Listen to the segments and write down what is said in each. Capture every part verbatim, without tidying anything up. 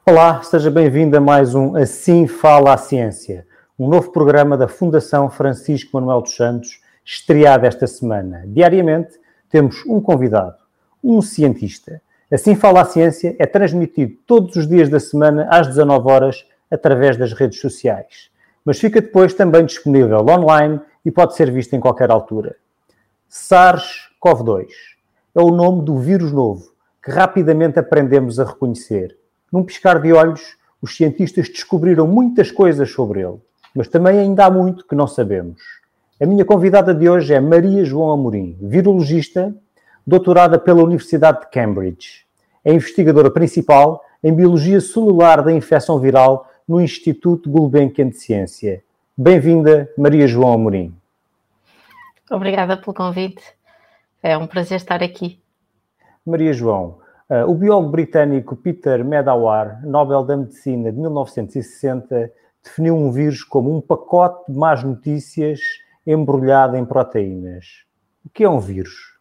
Olá, seja bem-vindo a mais um Assim Fala a Ciência, um novo programa da Fundação Francisco Manuel dos Santos, estreado esta semana. Diariamente temos um convidado, um cientista. Assim Fala a Ciência é transmitido todos os dias da semana às dezanove horas através das redes sociais, mas fica depois também disponível online e pode ser visto em qualquer altura. SARS-CoV dois é o nome do vírus novo que rapidamente aprendemos a reconhecer. Num piscar de olhos, os cientistas descobriram muitas coisas sobre ele, mas também ainda há muito que não sabemos. A minha convidada de hoje é Maria João Amorim, virologista, doutorada pela Universidade de Cambridge. É investigadora principal em Biologia Celular da Infecção Viral no Instituto Gulbenkian de Ciência. Bem-vinda, Maria João Amorim. Obrigada pelo convite. É um prazer estar aqui. Maria João, uh, o biólogo britânico Peter Medawar, Nobel da Medicina de mil novecentos e sessenta, definiu um vírus como um pacote de más notícias embrulhado em proteínas. O que é um vírus?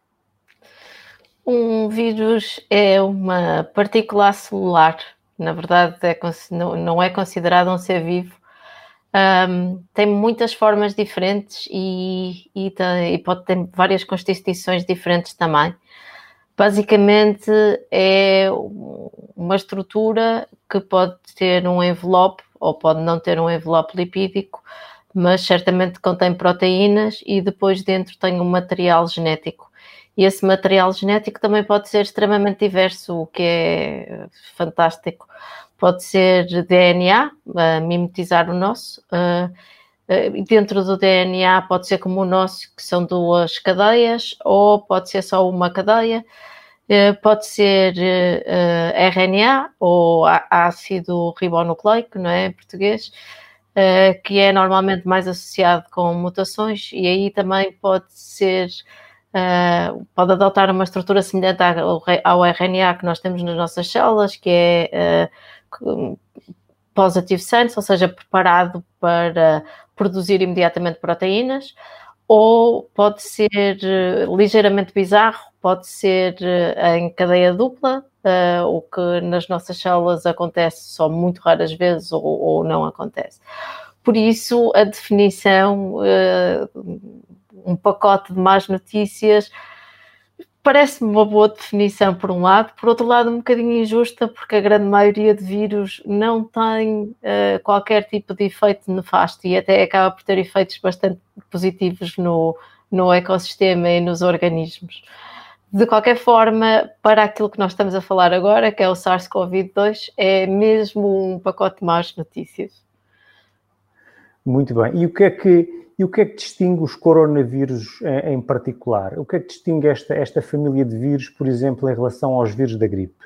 Um vírus é uma partícula celular. Na verdade, é, não é considerado um ser vivo. Um, tem muitas formas diferentes e, e, tem, e pode ter várias constituições diferentes também. Basicamente é uma estrutura que pode ter um envelope ou pode não ter um envelope lipídico, mas certamente contém proteínas e depois dentro tem um material genético. E esse material genético também pode ser extremamente diverso, o que é fantástico. Pode ser D N A, uh, mimetizar o nosso. Uh, uh, dentro do D N A pode ser como o nosso, que são duas cadeias, ou pode ser só uma cadeia. Uh, pode ser uh, R N A, ou ácido ribonucleico, não é, em português, uh, que é normalmente mais associado com mutações, e aí também pode ser... Uh, pode adotar uma estrutura semelhante ao, ao R N A que nós temos nas nossas células, que é uh, positive sense, ou seja, preparado para produzir imediatamente proteínas, ou pode ser uh, ligeiramente bizarro, pode ser uh, em cadeia dupla, uh, o que nas nossas células acontece só muito raras vezes ou, ou não acontece. Por isso, a definição... Uh, um pacote de más notícias, parece-me uma boa definição por um lado, por outro lado um bocadinho injusta, porque a grande maioria de vírus não tem uh, qualquer tipo de efeito nefasto e até acaba por ter efeitos bastante positivos no, no ecossistema e nos organismos. De qualquer forma, para aquilo que nós estamos a falar agora, que é o SARS-CoV dois, é mesmo um pacote de más notícias. Muito bem. E o que é que E o que é que distingue os coronavírus em, em particular? O que é que distingue esta, esta família de vírus, por exemplo, em relação aos vírus da gripe?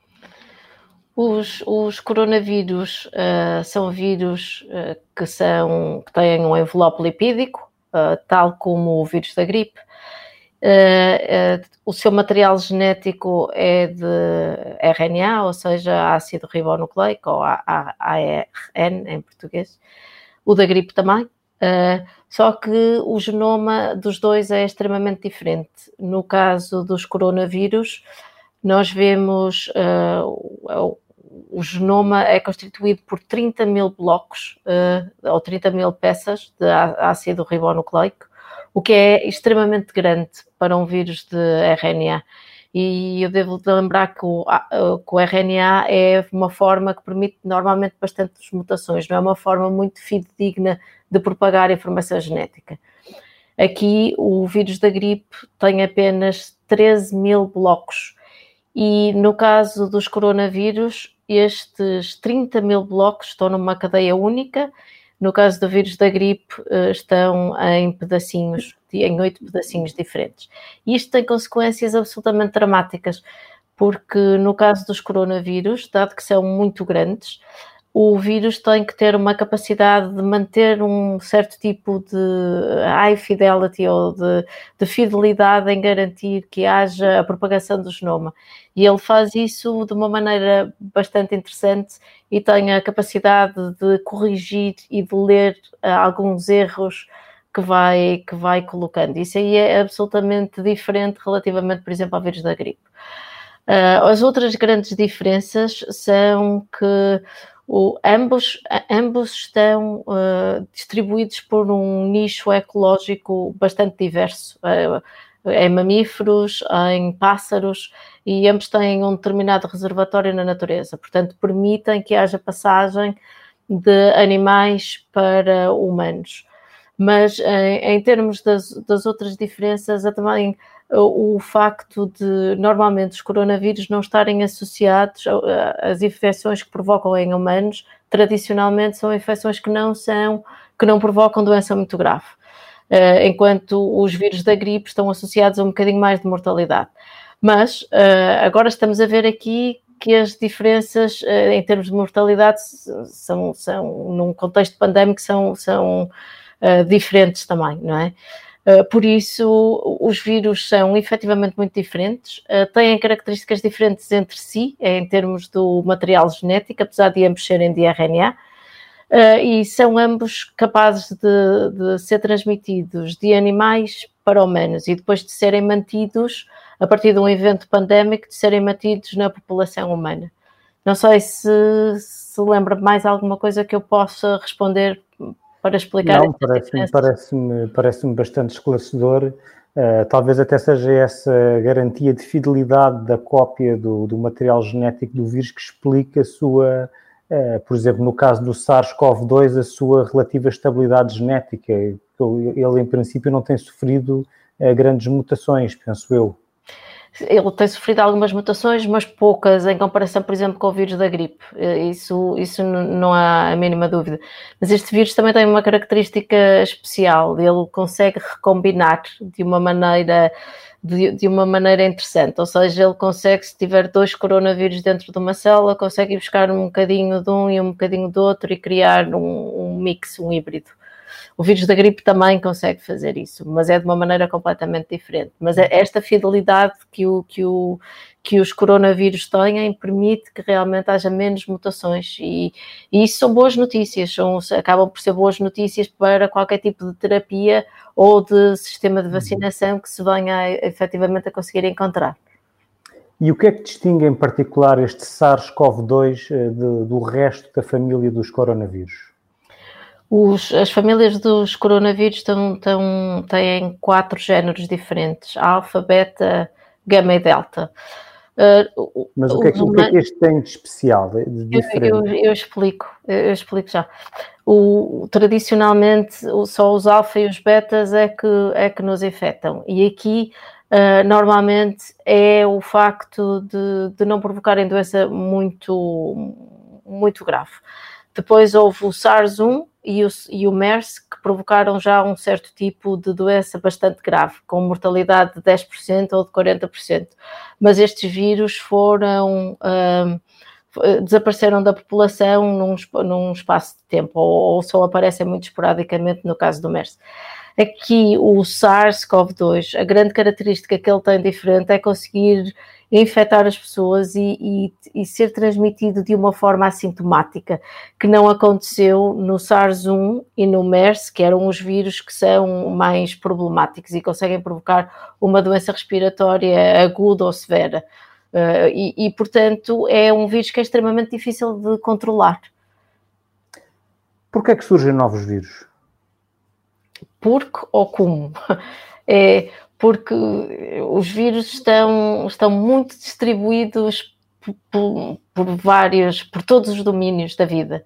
Os, os coronavírus uh, são vírus uh, que, são, que têm um envelope lipídico, uh, tal como o vírus da gripe. Uh, uh, o seu material genético é de R N A, ou seja, ácido ribonucleico, ou A R N em português. O da gripe também. Uh, só que o genoma dos dois é extremamente diferente. No caso dos coronavírus, nós vemos uh, o, o genoma é constituído por trinta mil blocos uh, ou trinta mil peças de ácido ribonucleico, o que é extremamente grande para um vírus de R N A. E eu devo lembrar que o, que o R N A é uma forma que permite normalmente bastantes mutações, não é uma forma muito fidedigna de propagar informação genética. Aqui o vírus da gripe tem apenas treze mil blocos e no caso dos coronavírus estes trinta mil blocos estão numa cadeia única. No caso do vírus da gripe, estão em pedacinhos, em oito pedacinhos diferentes. E isto tem consequências absolutamente dramáticas, porque no caso dos coronavírus, dado que são muito grandes, o vírus tem que ter uma capacidade de manter um certo tipo de high fidelity ou de, de fidelidade em garantir que haja a propagação do genoma. E ele faz isso de uma maneira bastante interessante e tem a capacidade de corrigir e de ler uh, alguns erros que vai, que vai colocando. Isso aí é absolutamente diferente relativamente, por exemplo, ao vírus da gripe. Uh, as outras grandes diferenças são que o, ambos, ambos estão uh, distribuídos por um nicho ecológico bastante diverso, uh, em mamíferos, em pássaros, e ambos têm um determinado reservatório na natureza, portanto permitem que haja passagem de animais para humanos. Mas em, em termos das, das outras diferenças, há também o, o facto de normalmente os coronavírus não estarem associados às infecções que provocam em humanos. Tradicionalmente são infecções que não são, que não provocam doença muito grave, uh, enquanto os vírus da gripe estão associados a um bocadinho mais de mortalidade. Mas uh, agora estamos a ver aqui que as diferenças uh, em termos de mortalidade são, são num contexto pandémico, são, são uh, diferentes também, não é? Uh, por isso, os vírus são efetivamente muito diferentes, uh, têm características diferentes entre si, em termos do material genético, apesar de ambos serem de R N A, uh, e são ambos capazes de, de ser transmitidos de animais para humanos e depois de serem mantidos, a partir de um evento pandémico, de serem mantidos na população humana. Não sei se se lembra mais alguma coisa que eu possa responder para explicar. Não, parece-me parece-me, parece-me bastante esclarecedor. Uh, talvez até seja essa garantia de fidelidade da cópia do, do material genético do vírus que explica a sua, uh, por exemplo, no caso do SARS-CoV dois, a sua relativa estabilidade genética. Ele, em princípio, não tem sofrido uh, grandes mutações, penso eu. Ele tem sofrido algumas mutações, mas poucas em comparação, por exemplo, com o vírus da gripe. Isso, isso não há a mínima dúvida. Mas este vírus também tem uma característica especial. Ele consegue recombinar de uma maneira, de, de uma maneira interessante. Ou seja, ele consegue, se tiver dois coronavírus dentro de uma célula, consegue ir buscar um bocadinho de um e um bocadinho do outro e criar um, um mix, um híbrido. O vírus da gripe também consegue fazer isso, mas é de uma maneira completamente diferente. Mas esta fidelidade que, o, que, o, que os coronavírus têm permite que realmente haja menos mutações e, e isso são boas notícias, são, acabam por ser boas notícias para qualquer tipo de terapia ou de sistema de vacinação que se venha a, efetivamente a conseguir encontrar. E o que é que distingue em particular este SARS-CoV dois de, do resto da família dos coronavírus? Os, as famílias dos coronavírus estão, estão, têm quatro géneros diferentes: alfa, beta, gama e delta. Uh, Mas o que, é que, o que é que este tem de especial, de diferente? Eu, eu, eu explico, eu explico já. O, tradicionalmente, só os alfa e os betas é que, é que nos infectam. E aqui, uh, normalmente, é o facto de, de não provocarem doença muito, muito grave. Depois houve o SARS um e o, e o MERS, que provocaram já um certo tipo de doença bastante grave, com mortalidade de dez por cento ou de quarenta por cento. Mas estes vírus foram, um, desapareceram da população num, num espaço de tempo, ou, ou só aparecem muito esporadicamente no caso do MERS. Aqui o SARS-CoV dois, a grande característica que ele tem diferente é conseguir infectar as pessoas e, e, e ser transmitido de uma forma assintomática, que não aconteceu no SARS um e no MERS, que eram os vírus que são mais problemáticos e conseguem provocar uma doença respiratória aguda ou severa. Uh, e, e, portanto, é um vírus que é extremamente difícil de controlar. Por que é que surgem novos vírus? Porque ou como? É porque os vírus estão, estão muito distribuídos por, por vários, por todos os domínios da vida.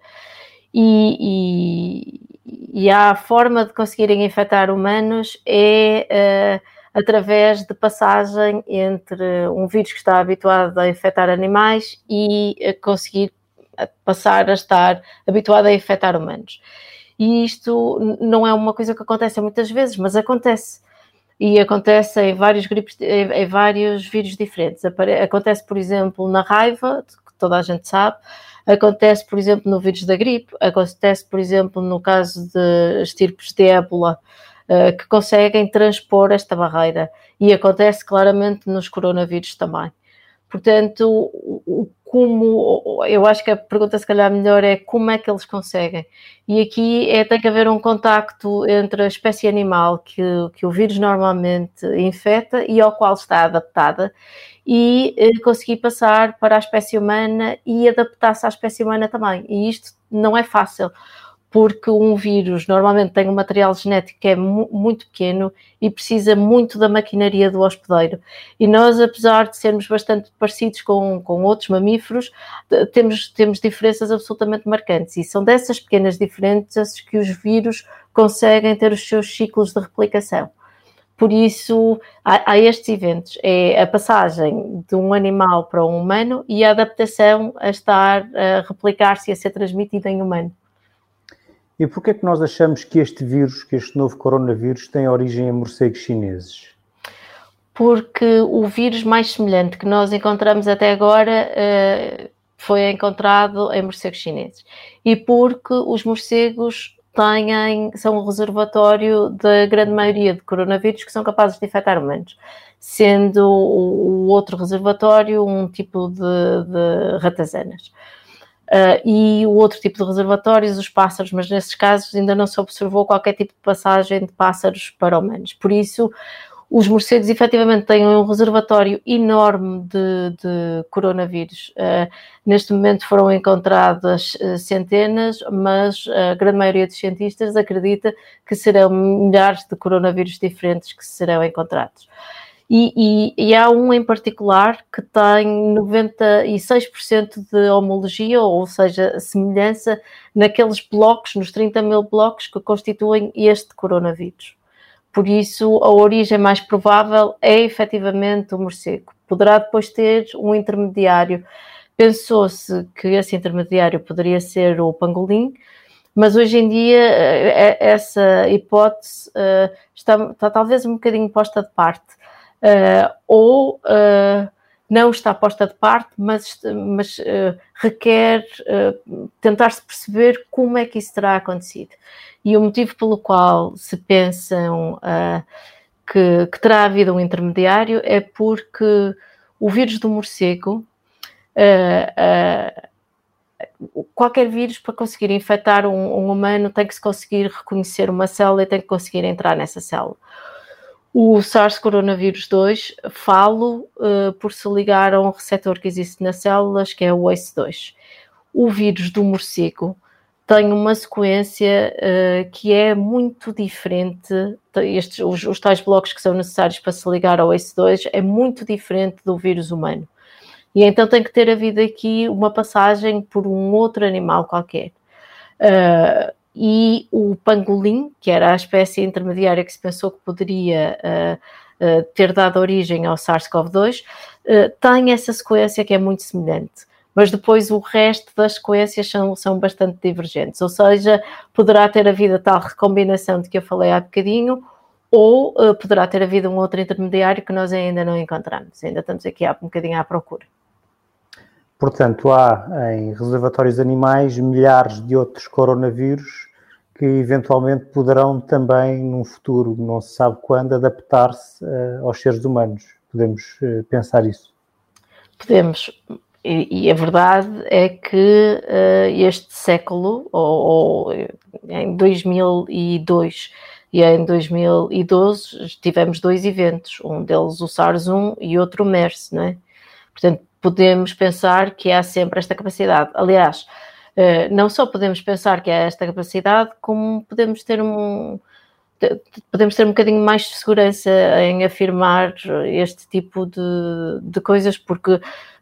E, e, e a forma de conseguirem infectar humanos é uh, através de passagem entre um vírus que está habituado a infectar animais e a conseguir passar a estar habituado a infectar humanos. E isto não é uma coisa que acontece muitas vezes, mas acontece. E acontece em vários, gripes, em, em vários vírus diferentes. Acontece, por exemplo, na raiva, que toda a gente sabe. Acontece, por exemplo, no vírus da gripe. Acontece, por exemplo, no caso de estirpes de ébola, uh, que conseguem transpor esta barreira. E acontece claramente nos coronavírus também. Portanto, o, como, eu acho que a pergunta se calhar melhor é como é que eles conseguem. E aqui é, tem que haver um contacto entre a espécie animal que, que o vírus normalmente infecta e ao qual está adaptada e eh, conseguir passar para a espécie humana e adaptar-se à espécie humana também. E isto não é fácil, porque um vírus normalmente tem um material genético que é mu- muito pequeno e precisa muito da maquinaria do hospedeiro. E nós, apesar de sermos bastante parecidos com, com outros mamíferos, temos, temos diferenças absolutamente marcantes. E são dessas pequenas diferenças que os vírus conseguem ter os seus ciclos de replicação. Por isso, há, há estes eventos. É a passagem de um animal para um humano e a adaptação a estar a replicar-se e a ser transmitido em humano. E porquê é que nós achamos que este vírus, que este novo coronavírus, tem origem em morcegos chineses? Porque o vírus mais semelhante que nós encontramos até agora uh, foi encontrado em morcegos chineses. E porque os morcegos têm, são um reservatório da grande maioria de coronavírus que são capazes de infectar humanos, sendo o, o outro reservatório um tipo de, de ratazanas. Uh, e o outro tipo de reservatórios, os pássaros, mas nesses casos ainda não se observou qualquer tipo de passagem de pássaros para humanos. Por isso, os morcegos efetivamente têm um reservatório enorme de, de coronavírus. Uh, neste momento foram encontradas uh, centenas, mas a grande maioria dos cientistas acredita que serão milhares de coronavírus diferentes que serão encontrados. E, e, e há um em particular que tem noventa e seis por cento de homologia, ou seja, semelhança naqueles blocos, nos trinta mil blocos que constituem este coronavírus. Por isso, a origem mais provável é efetivamente o morcego. Poderá depois ter um intermediário. Pensou-se que esse intermediário poderia ser o pangolim, mas hoje em dia essa hipótese está, está talvez um bocadinho posta de parte. Uh, ou uh, não está posta de parte, mas, mas uh, requer uh, tentar-se perceber como é que isso terá acontecido. E o motivo pelo qual se pensam uh, que, que terá havido um intermediário é porque o vírus do morcego, uh, uh, qualquer vírus para conseguir infectar um, um humano tem que se conseguir reconhecer uma célula e tem que conseguir entrar nessa célula. O SARS-Coronavírus dois, falo uh, por se ligar a um receptor que existe nas células, que é o A C E dois. O vírus do morcego tem uma sequência uh, que é muito diferente, estes, os, os tais blocos que são necessários para se ligar ao A C E dois, é muito diferente do vírus humano. E então tem que ter havido aqui uma passagem por um outro animal qualquer. Uh, E o pangolim, que era a espécie intermediária que se pensou que poderia uh, uh, ter dado origem ao SARS-CoV dois, uh, tem essa sequência que é muito semelhante. Mas depois o resto das sequências são, são bastante divergentes. Ou seja, poderá ter havido a tal recombinação de que eu falei há bocadinho, ou uh, poderá ter havido um outro intermediário que nós ainda não encontramos. Ainda estamos aqui há um bocadinho à procura. Portanto, há em reservatórios animais milhares de outros coronavírus que eventualmente poderão também, num futuro, não se sabe quando, adaptar-se uh, aos seres humanos. Podemos uh, pensar isso? Podemos. E, e a verdade é que uh, este século, ou, ou em dois mil e dois e em dois mil e doze, tivemos dois eventos. Um deles o SARS um e outro o MERS, não é? Portanto, podemos pensar que há sempre esta capacidade. Aliás, não só podemos pensar que há esta capacidade, como podemos ter um, podemos ter um bocadinho mais de segurança em afirmar este tipo de, de coisas, porque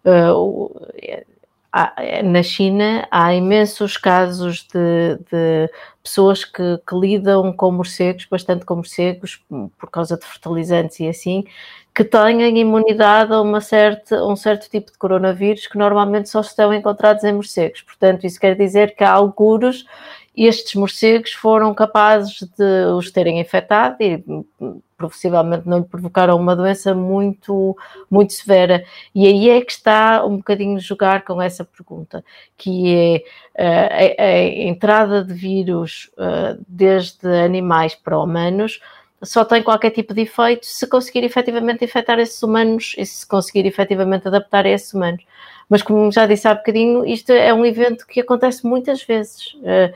uh, há, na China há imensos casos de, de pessoas que, que lidam com morcegos, bastante com morcegos, por causa de fertilizantes e assim, que têm imunidade a, uma certa, a um certo tipo de coronavírus que normalmente só estão encontrados em morcegos. Portanto, isso quer dizer que há algures estes morcegos foram capazes de os terem infectado e possivelmente não lhe provocaram uma doença muito, muito severa. E aí é que está um bocadinho jogar com essa pergunta, que é a, a entrada de vírus desde animais para humanos só tem qualquer tipo de efeito se conseguir efetivamente infectar esses humanos e se conseguir efetivamente adaptar a esses humanos. Mas como já disse há bocadinho, isto é um evento que acontece muitas vezes.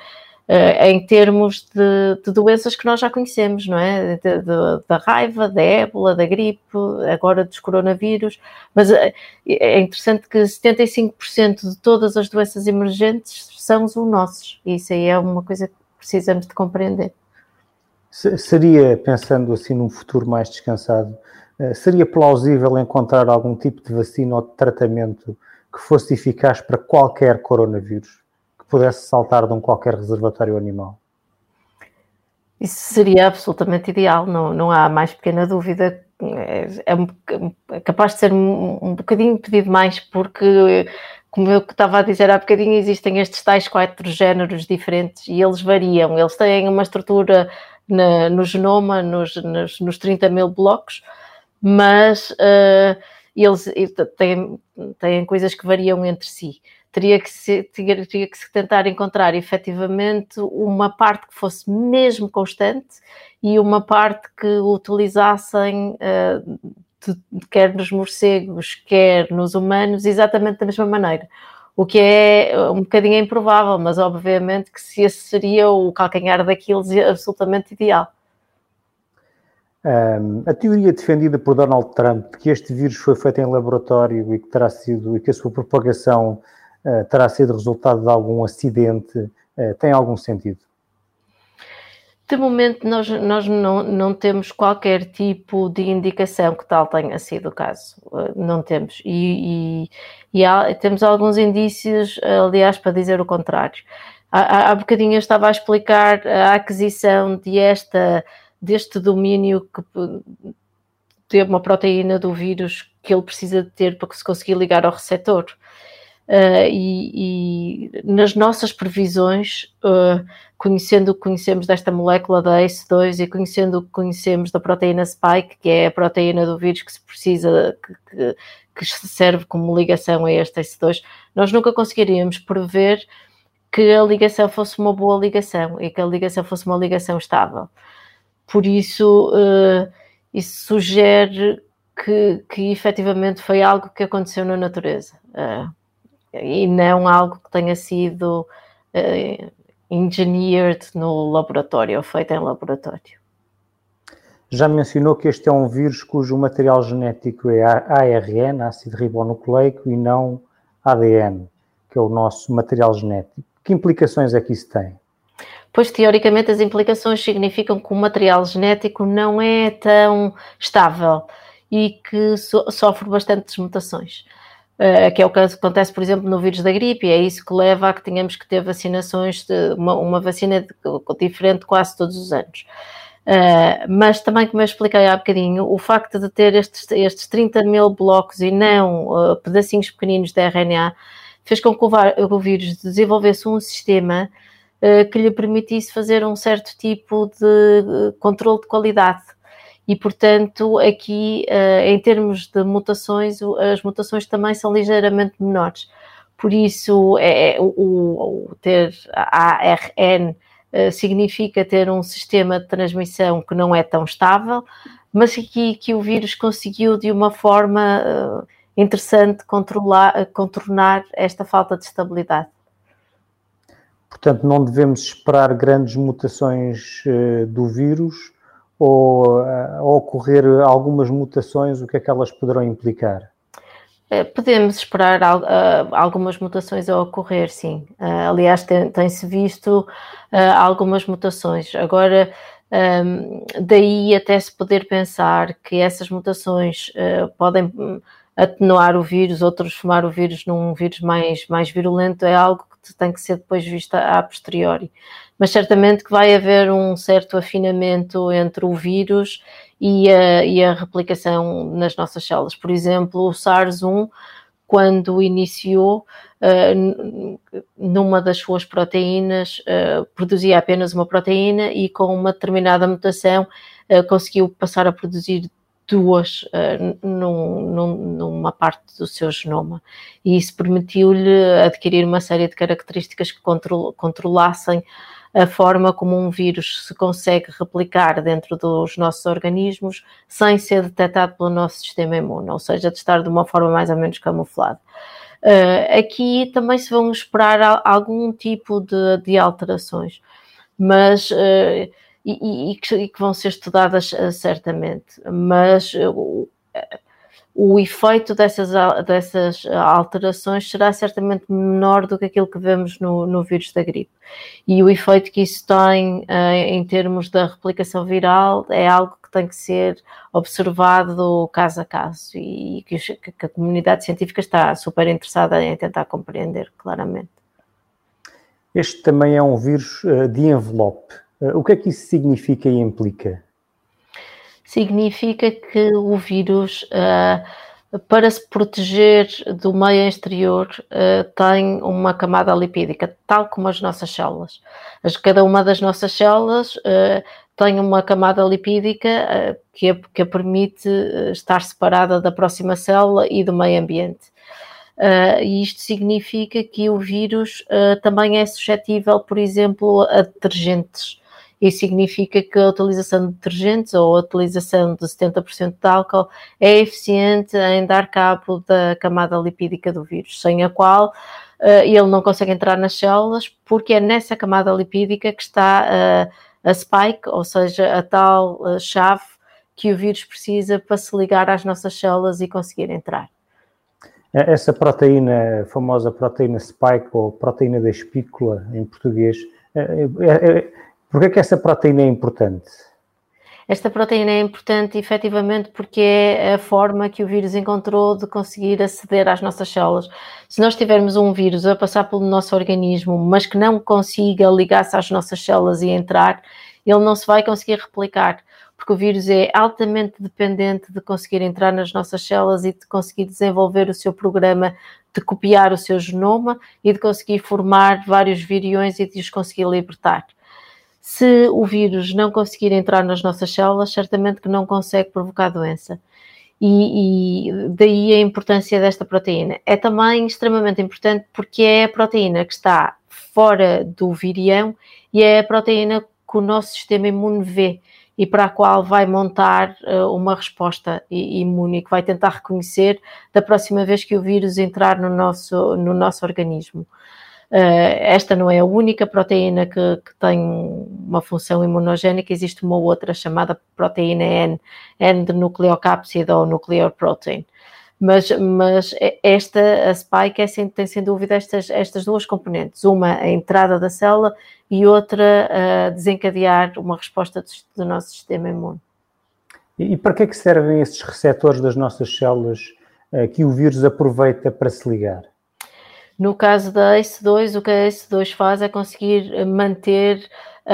uh, em termos de, de doenças que nós já conhecemos, não é? De, de, da raiva, da ébola, da gripe, agora dos coronavírus, mas uh, é interessante que setenta e cinco por cento de todas as doenças emergentes são zoonoses, e isso aí é uma coisa que precisamos de compreender. Seria, pensando assim num futuro mais descansado, seria plausível encontrar algum tipo de vacina ou de tratamento que fosse eficaz para qualquer coronavírus, que pudesse saltar de um qualquer reservatório animal? Isso seria absolutamente ideal, não, não há mais pequena dúvida. É, um, é capaz de ser um, um bocadinho pedido mais, porque, como eu estava a dizer há bocadinho, existem estes tais quatro géneros diferentes e eles variam. Eles têm uma estrutura na, no genoma, nos, nos, nos trinta mil blocos, mas uh, eles têm, têm coisas que variam entre si. Teria que, se, teria, teria que se tentar encontrar efetivamente uma parte que fosse mesmo constante e uma parte que utilizassem uh, de, quer nos morcegos, quer nos humanos, exatamente da mesma maneira. O que é um bocadinho improvável, mas obviamente que se esse seria o calcanhar daqueles absolutamente ideal. Um, a teoria defendida por Donald Trump de que este vírus foi feito em laboratório e que terá sido e que a sua propagação uh, terá sido resultado de algum acidente uh, tem algum sentido? De momento nós, nós não, não temos qualquer tipo de indicação que tal tenha sido o caso, uh, não temos, e, e, e há, temos alguns indícios, aliás, para dizer o contrário. Há, há bocadinho eu estava a explicar a aquisição de esta deste domínio que tem uma proteína do vírus que ele precisa de ter para se conseguir ligar ao receptor. Uh, e, e nas nossas previsões, uh, conhecendo o que conhecemos desta molécula da A C E dois e conhecendo o que conhecemos da proteína spike, que é a proteína do vírus que se precisa, que, que, que serve como ligação a este A C E dois, nós nunca conseguiríamos prever que a ligação fosse uma boa ligação e que a ligação fosse uma ligação estável. Por isso, uh, isso sugere que, que efetivamente foi algo que aconteceu na natureza uh, e não algo que tenha sido uh, engineered no laboratório ou feito em laboratório. Já mencionou que este é um vírus cujo material genético é A R N, ácido ribonucleico, e não A D N, que é o nosso material genético. Que implicações é que isso tem? Pois, teoricamente, as implicações significam que o material genético não é tão estável e que so- sofre bastantes mutações, uh, que é o que acontece, por exemplo, no vírus da gripe, e é isso que leva a que tenhamos que ter vacinações, de uma, uma vacina de, diferente quase todos os anos. Uh, mas também, como eu expliquei há bocadinho, o facto de ter estes, estes trinta mil blocos e não uh, pedacinhos pequeninos de R N A fez com que o, o vírus desenvolvesse um sistema que lhe permitisse fazer um certo tipo de controle de qualidade. E, portanto, aqui, em termos de mutações, as mutações também são ligeiramente menores. Por isso, é, o, o ter a A R N significa ter um sistema de transmissão que não é tão estável, mas aqui que o vírus conseguiu, de uma forma interessante, controlar, contornar esta falta de estabilidade. Portanto, não devemos esperar grandes mutações uh, do vírus ou uh, ao ocorrer algumas mutações, o que é que elas poderão implicar? Podemos esperar uh, algumas mutações a ocorrer, sim. Uh, aliás, tem, tem-se visto uh, algumas mutações. Agora, um, daí até se poder pensar que essas mutações uh, podem atenuar o vírus ou transformar o vírus num vírus mais, mais virulento, é algo que tem que ser depois visto a posteriori. Mas certamente que vai haver um certo afinamento entre o vírus e a, e a replicação nas nossas células. Por exemplo, o SARS um, quando iniciou, uh, numa das suas proteínas, uh, produzia apenas uma proteína e com uma determinada mutação uh, conseguiu passar a produzir duas uh, num, num, numa parte do seu genoma, e isso permitiu-lhe adquirir uma série de características que control, controlassem a forma como um vírus se consegue replicar dentro dos nossos organismos sem ser detectado pelo nosso sistema imune, ou seja, de estar de uma forma mais ou menos camuflada. Uh, aqui também se vão esperar algum tipo de, de alterações. mas, uh, e, e, que, e que vão ser estudadas uh, certamente, mas uh, o efeito dessas, dessas alterações será certamente menor do que aquilo que vemos no, no vírus da gripe. E o efeito que isso tem em termos da replicação viral é algo que tem que ser observado caso a caso e que, que a comunidade científica está super interessada em tentar compreender claramente. Este também é um vírus de envelope. O que é que isso significa e implica? Significa que o vírus, uh, para se proteger do meio exterior, uh, tem uma camada lipídica, tal como as nossas células. As, cada uma das nossas células uh, tem uma camada lipídica uh, que, a, que a permite estar separada da próxima célula e do meio ambiente. Uh, e isto significa que o vírus uh, também é suscetível, por exemplo, a detergentes. Isso significa que a utilização de detergentes ou a utilização de setenta por cento de álcool é eficiente em dar cabo da camada lipídica do vírus, sem a qual uh, ele não consegue entrar nas células, porque é nessa camada lipídica que está uh, a spike, ou seja, a tal uh, chave que o vírus precisa para se ligar às nossas células e conseguir entrar. Essa proteína, a famosa proteína spike ou proteína da espícula em português, é, é, porquê é que essa proteína é importante? Esta proteína é importante efetivamente porque é a forma que o vírus encontrou de conseguir aceder às nossas células. Se nós tivermos um vírus a passar pelo nosso organismo, mas que não consiga ligar-se às nossas células e entrar, ele não se vai conseguir replicar, porque o vírus é altamente dependente de conseguir entrar nas nossas células e de conseguir desenvolver o seu programa de copiar o seu genoma e de conseguir formar vários viriões e de os conseguir libertar. Se o vírus não conseguir entrar nas nossas células, certamente que não consegue provocar doença. E, e daí a importância desta proteína. É também extremamente importante porque é a proteína que está fora do virião e é a proteína que o nosso sistema imune vê e para a qual vai montar uh, uma resposta imune que vai tentar reconhecer da próxima vez que o vírus entrar no nosso, no nosso organismo. Uh, esta não é a única proteína que, que tem uma função imunogénica, existe uma outra chamada proteína N, N de nucleocápside ou nuclear protein. Mas, mas esta, a spike, é sem, tem sem dúvida estas, estas duas componentes, uma a entrada da célula e outra a desencadear uma resposta do, do nosso sistema imune. E, e para que é que servem esses receptores das nossas células uh, que o vírus aproveita para se ligar? No caso da A C E dois, o que a A C E dois faz é conseguir manter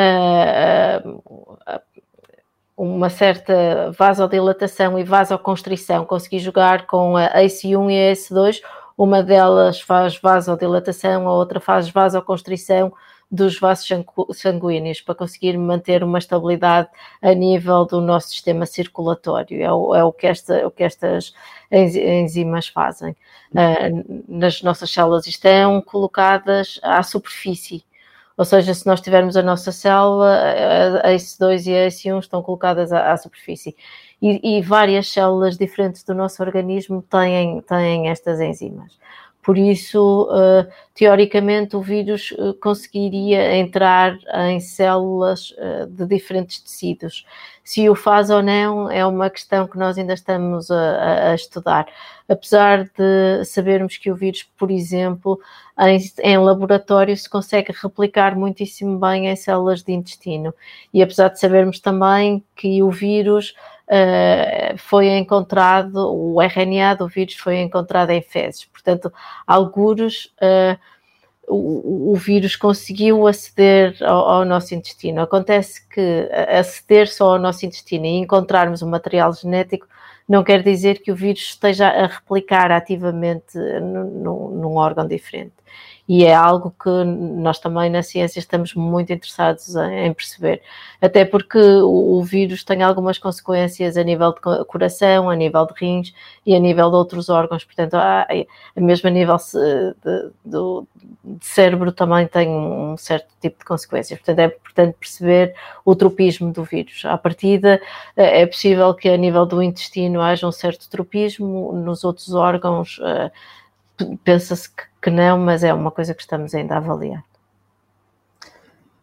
uh, uh, uma certa vasodilatação e vasoconstrição, conseguir jogar com a A C E um e a A C E dois, uma delas faz vasodilatação, a outra faz vasoconstrição dos vasos sanguíneos, para conseguir manter uma estabilidade a nível do nosso sistema circulatório. É o, é o, que, esta, o que estas enzimas fazem. Uh, nas nossas células estão colocadas à superfície, ou seja, se nós tivermos a nossa célula, a A C E dois e a A C E um estão colocadas à, à superfície. E, e várias células diferentes do nosso organismo têm, têm estas enzimas. Por isso, uh, teoricamente, o vírus uh, conseguiria entrar em células uh, de diferentes tecidos. Se o faz ou não é uma questão que nós ainda estamos a, a estudar. Apesar de sabermos que o vírus, por exemplo, em, em laboratório se consegue replicar muitíssimo bem em células de intestino. E apesar de sabermos também que o vírus Uh, foi encontrado, o R N A do vírus foi encontrado em fezes. Portanto, algures uh, o, o vírus conseguiu aceder ao, ao nosso intestino. Acontece que aceder só ao nosso intestino e encontrarmos um material genético não quer dizer que o vírus esteja a replicar ativamente num, num órgão diferente. E é algo que nós também na ciência estamos muito interessados em perceber. Até porque o vírus tem algumas consequências a nível de coração, a nível de rins e a nível de outros órgãos. Portanto, mesmo a nível de, de, de cérebro também tem um certo tipo de consequências. Portanto, é importante perceber o tropismo do vírus. À partida, é possível que a nível do intestino haja um certo tropismo, nos outros órgãos pensa-se que que não, mas é uma coisa que estamos ainda a avaliar.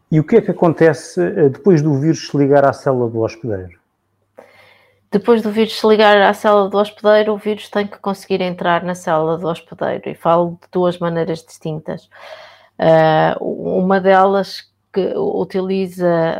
E o que é que acontece depois do vírus se ligar à célula do hospedeiro? Depois do vírus se ligar à célula do hospedeiro, o vírus tem que conseguir entrar na célula do hospedeiro, e falo de duas maneiras distintas. Uh, uma delas que utiliza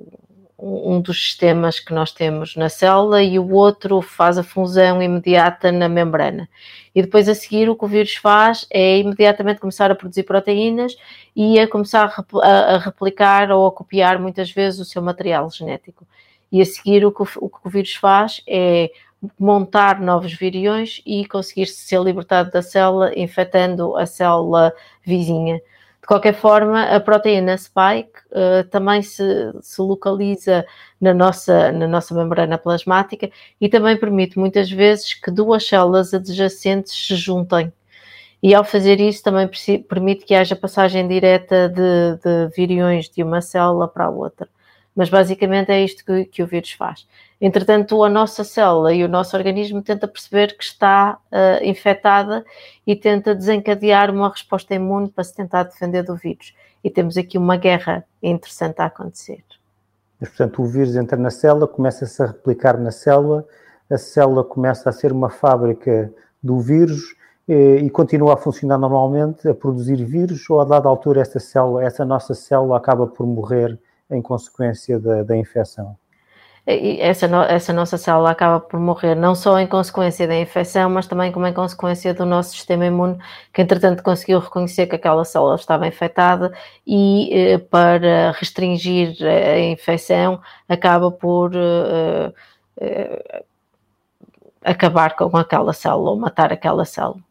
um dos sistemas que nós temos na célula e o outro faz a fusão imediata na membrana. E depois a seguir o que o vírus faz é imediatamente começar a produzir proteínas e a começar a replicar ou a copiar muitas vezes o seu material genético. E a seguir o que o, o, que o vírus faz é montar novos viriões e conseguir ser libertado da célula, infectando a célula vizinha. De qualquer forma, a proteína spike uh, também se, se localiza na nossa, na nossa membrana plasmática e também permite muitas vezes que duas células adjacentes se juntem. E ao fazer isso também permite que haja passagem direta de, de viriões de uma célula para a outra. Mas basicamente é isto que, que o vírus faz. Entretanto, a nossa célula e o nosso organismo tenta perceber que está uh, infectada e tenta desencadear uma resposta imune para se tentar defender do vírus. E temos aqui uma guerra interessante a acontecer. Mas, portanto, o vírus entra na célula, começa-se a replicar na célula, a célula começa a ser uma fábrica do vírus e, e continua a funcionar normalmente, a produzir vírus, ou a dada altura essa célula, essa nossa célula acaba por morrer em consequência da, da infecção? Essa, essa nossa célula acaba por morrer não só em consequência da infecção, mas também como em consequência do nosso sistema imune, que entretanto conseguiu reconhecer que aquela célula estava infectada e eh, para restringir a infecção acaba por eh, eh, acabar com aquela célula ou matar aquela célula.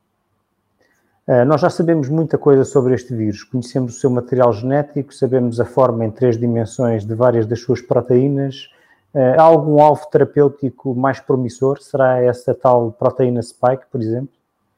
Uh, nós já sabemos muita coisa sobre este vírus, conhecemos o seu material genético, sabemos a forma em três dimensões de várias das suas proteínas. Uh, há algum alvo terapêutico mais promissor? Será essa tal proteína spike, por exemplo?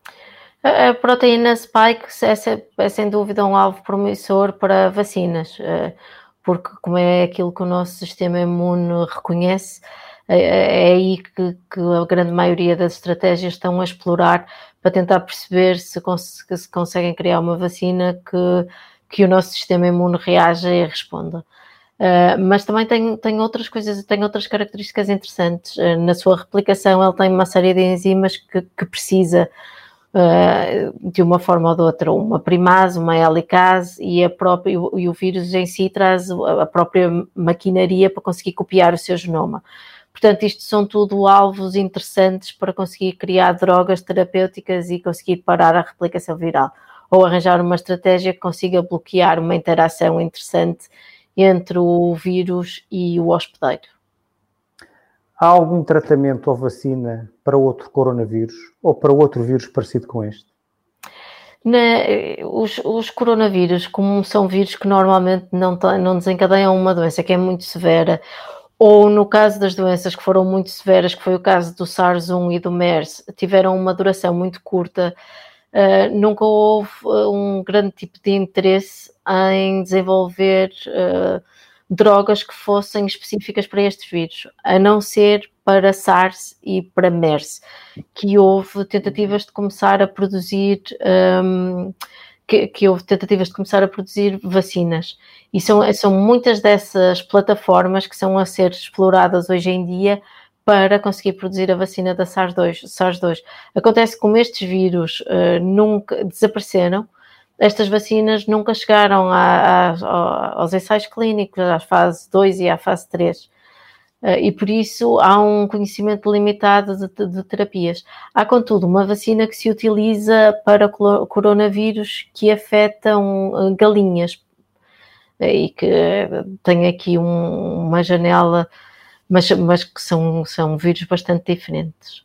A proteína spike é, é sem dúvida um alvo promissor para vacinas, porque como é aquilo que o nosso sistema imune reconhece, é aí que, que a grande maioria das estratégias estão a explorar para tentar perceber se, cons- se conseguem criar uma vacina que, que o nosso sistema imune reaja e responda. Uh, mas também tem, tem outras coisas, tem outras características interessantes. Uh, na sua replicação ele tem uma série de enzimas que, que precisa uh, de uma forma ou de outra, uma primase, uma helicase e, a própria, e o vírus em si traz a própria maquinaria para conseguir copiar o seu genoma. Portanto, isto são tudo alvos interessantes para conseguir criar drogas terapêuticas e conseguir parar a replicação viral. Ou arranjar uma estratégia que consiga bloquear uma interação interessante entre o vírus e o hospedeiro. Há algum tratamento ou vacina para outro coronavírus ou para outro vírus parecido com este? Na, os, os coronavírus, como são vírus que normalmente não, não desencadeiam uma doença que é muito severa, ou no caso das doenças que foram muito severas, que foi o caso do SARS um e do MERS, tiveram uma duração muito curta, uh, nunca houve um grande tipo de interesse em desenvolver uh, drogas que fossem específicas para estes vírus, a não ser para SARS e para MERS, que houve tentativas de começar a produzir... Um, Que, que houve tentativas de começar a produzir vacinas. E são, são muitas dessas plataformas que são a ser exploradas hoje em dia para conseguir produzir a vacina da SARS dois. SARS dois. Acontece que como estes vírus uh, nunca desapareceram, estas vacinas nunca chegaram a, a, aos ensaios clínicos, à fase dois e à fase três. Uh, e por isso há um conhecimento limitado de, de terapias. Há, contudo, uma vacina que se utiliza para coronavírus que afetam uh, galinhas uh, e que tem aqui um, uma janela, mas, mas que são, são vírus bastante diferentes.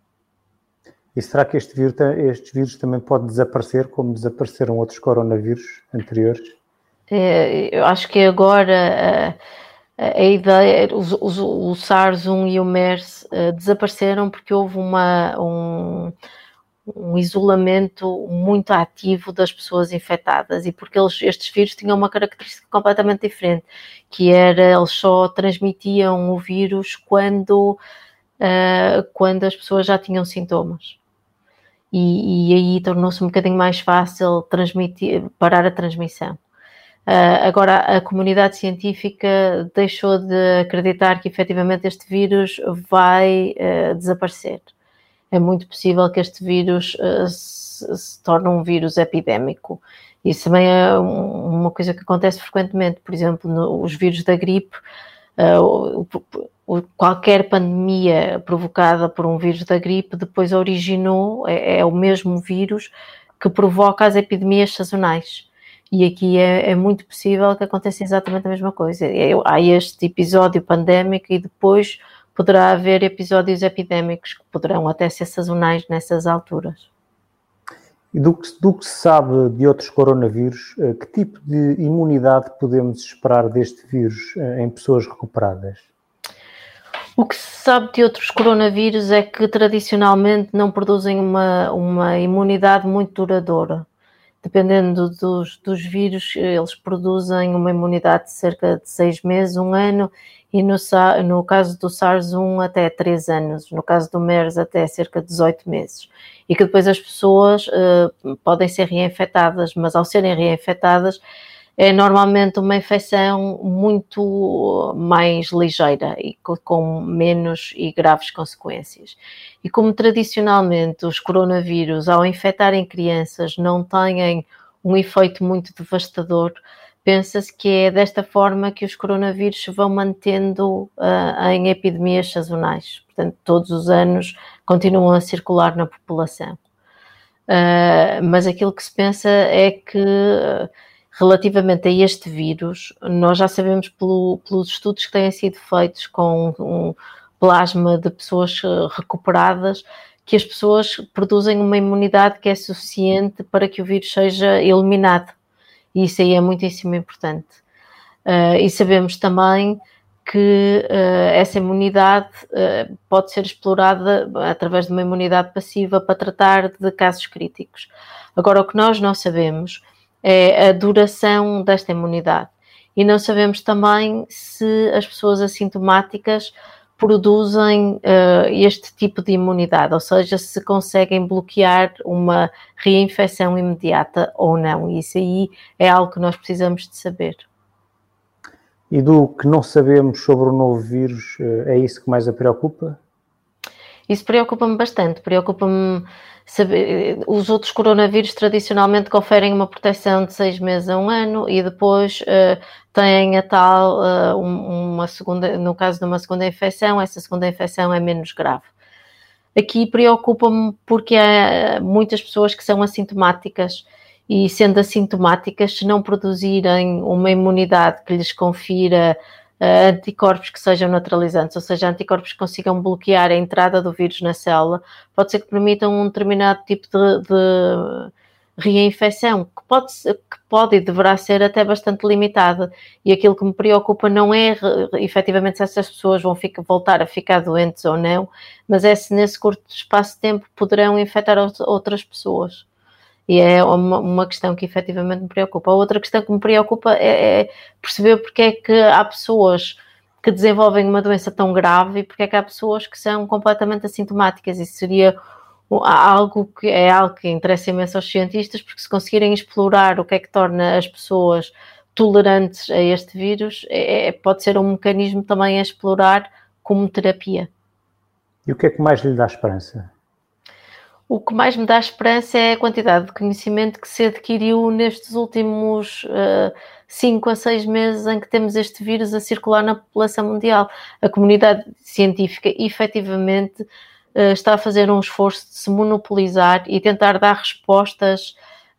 E será que este vírus, estes vírus também pode desaparecer, como desapareceram outros coronavírus anteriores? Uh, eu acho que agora... Uh, A ideia, os, os, o SARS um e o MERS uh, desapareceram porque houve uma, um, um isolamento muito ativo das pessoas infectadas e porque eles, estes vírus tinham uma característica completamente diferente, que era, eles só transmitiam o vírus quando, uh, quando as pessoas já tinham sintomas. E, e aí tornou-se um bocadinho mais fácil transmitir, parar a transmissão. Uh, agora, a comunidade científica deixou de acreditar que efetivamente este vírus vai uh, desaparecer. É muito possível que este vírus uh, se, se torne um vírus epidémico. Isso também é um, uma coisa que acontece frequentemente. Por exemplo, no, os vírus da gripe, uh, o, o, qualquer pandemia provocada por um vírus da gripe depois originou, é, é o mesmo vírus que provoca as epidemias sazonais. E aqui é, é muito possível que aconteça exatamente a mesma coisa. É, há este episódio pandémico e depois poderá haver episódios epidémicos que poderão até ser sazonais nessas alturas. E do que, do que se sabe de outros coronavírus, que tipo de imunidade podemos esperar deste vírus em pessoas recuperadas? O que se sabe de outros coronavírus é que tradicionalmente não produzem uma, uma imunidade muito duradoura. Dependendo dos, dos vírus, eles produzem uma imunidade de cerca de seis meses, um ano, e no, no caso do SARS um até três anos, no caso do MERS até cerca de dezoito meses. E que depois as pessoas uh, podem ser reinfectadas, mas ao serem reinfectadas é normalmente uma infecção muito mais ligeira e com menos e graves consequências. E como tradicionalmente os coronavírus, ao infectarem crianças, não têm um efeito muito devastador, pensa-se que é desta forma que os coronavírus se vão mantendo uh, em epidemias sazonais. Portanto, todos os anos continuam a circular na população. Uh, mas aquilo que se pensa é que... Uh, relativamente a este vírus, nós já sabemos pelo, pelos estudos que têm sido feitos com um plasma de pessoas recuperadas, que as pessoas produzem uma imunidade que é suficiente para que o vírus seja eliminado. E isso aí é muitíssimo importante. Uh, e sabemos também que uh, essa imunidade uh, pode ser explorada através de uma imunidade passiva para tratar de casos críticos. Agora, o que nós não sabemos é a duração desta imunidade. E não sabemos também se as pessoas assintomáticas produzem uh, este tipo de imunidade, ou seja, se conseguem bloquear uma reinfecção imediata ou não. E isso aí é algo que nós precisamos de saber. E do que não sabemos sobre o novo vírus, é isso que mais a preocupa? Isso preocupa-me bastante, preocupa-me saber. Os outros coronavírus tradicionalmente conferem uma proteção de seis meses a um ano e depois uh, têm a tal, uh, uma segunda, no caso de uma segunda infecção, essa segunda infecção é menos grave. Aqui preocupa-me porque há muitas pessoas que são assintomáticas e, sendo assintomáticas, se não produzirem uma imunidade que lhes confira Uh, anticorpos que sejam neutralizantes, ou seja, anticorpos que consigam bloquear a entrada do vírus na célula, pode ser que permitam um determinado tipo de, de reinfecção, que pode, que pode e deverá ser até bastante limitada. E aquilo que me preocupa não é efetivamente se essas pessoas vão ficar, voltar a ficar doentes ou não, mas é se nesse curto espaço de tempo poderão infectar outras pessoas. E é uma, uma questão que efetivamente me preocupa. A outra questão que me preocupa é, é perceber porque é que há pessoas que desenvolvem uma doença tão grave e porque é que há pessoas que são completamente assintomáticas. Isso seria algo que é algo que interessa imenso aos cientistas, porque se conseguirem explorar o que é que torna as pessoas tolerantes a este vírus, é, pode ser um mecanismo também a explorar como terapia. E o que é que mais lhe dá esperança? O que mais me dá esperança é a quantidade de conhecimento que se adquiriu nestes últimos cinco uh, a seis meses em que temos este vírus a circular na população mundial. A comunidade científica, efetivamente, uh, está a fazer um esforço de se monopolizar e tentar dar respostas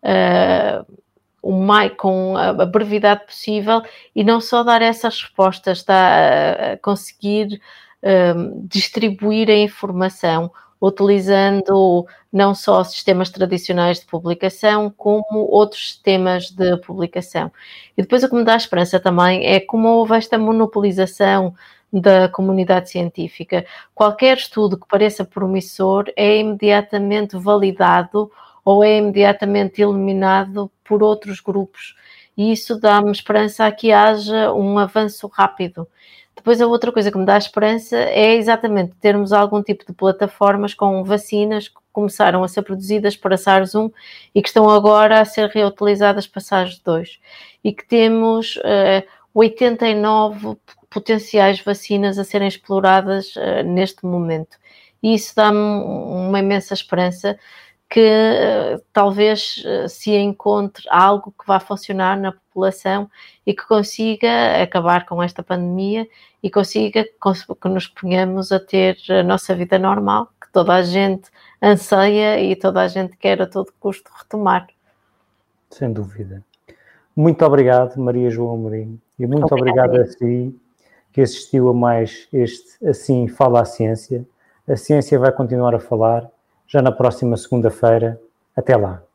uh, o mais, com a brevidade possível, e não só dar essas respostas, está a conseguir uh, distribuir a informação, utilizando não só sistemas tradicionais de publicação, como outros sistemas de publicação. E depois o que me dá esperança também é como houve esta monopolização da comunidade científica. Qualquer estudo que pareça promissor é imediatamente validado ou é imediatamente eliminado por outros grupos. E isso dá-me esperança a que haja um avanço rápido. Depois a outra coisa que me dá esperança é exatamente termos algum tipo de plataformas com vacinas que começaram a ser produzidas para SARS um e que estão agora a ser reutilizadas para SARS dois e que temos uh, oitenta e nove potenciais vacinas a serem exploradas uh, neste momento. E isso dá-me uma imensa esperança que uh, talvez uh, se encontre algo que vá funcionar na população e que consiga acabar com esta pandemia e consiga que nos ponhamos a ter a nossa vida normal, que toda a gente anseia e toda a gente quer a todo custo retomar. Sem dúvida. Muito obrigado, Maria João Amorim, e muito obrigado, obrigado a si que assistiu a mais este Assim Fala a Ciência. A ciência vai continuar a falar já na próxima segunda-feira. Até lá.